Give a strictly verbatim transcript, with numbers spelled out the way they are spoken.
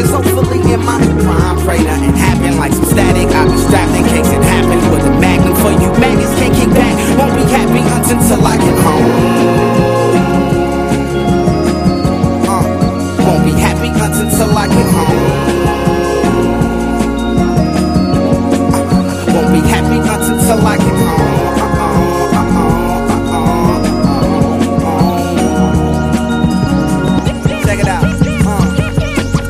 years, hopefully in my prime. Pray nothing happen like some static. I'll be strapped in case it happens with a magnum for you. Maggots can't kick back, won't be happy until I get